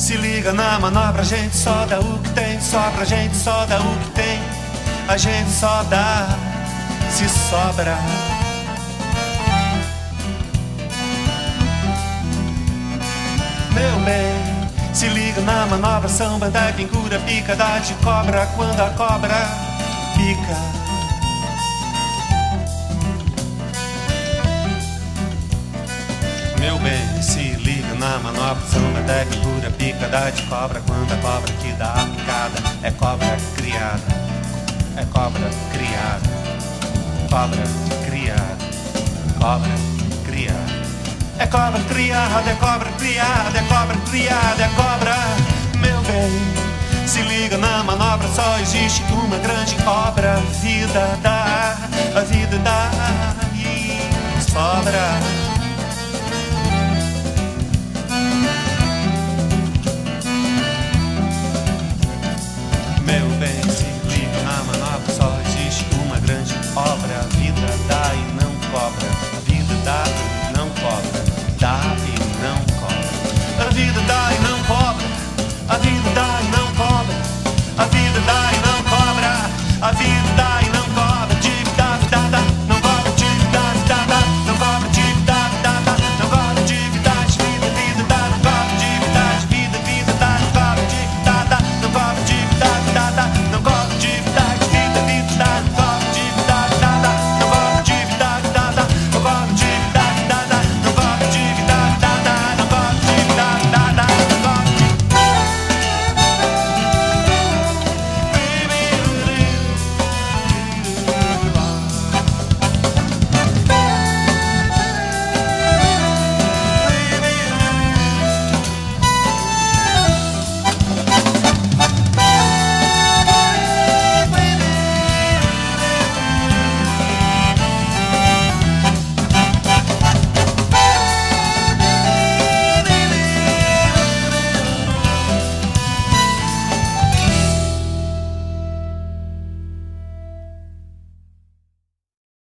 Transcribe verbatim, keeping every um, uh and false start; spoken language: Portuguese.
Se liga na manobra, a gente só dá o que tem. Só pra gente só dá o que tem. A gente só dá se sobra. Meu bem, se liga na manobra, samba da quem cura, pica dá de cobra quando a cobra pica. Meu bem, se liga na manobra, samba da quem cura, pica dá de cobra quando a cobra que dá a picada é cobra criada. É cobra criada, cobra criada, cobra criada. É cobra criada, é cobra criada, é cobra criada, é cobra. Meu bem, se liga na manobra, só existe uma grande obra. A vida dá, a vida dá e sobra.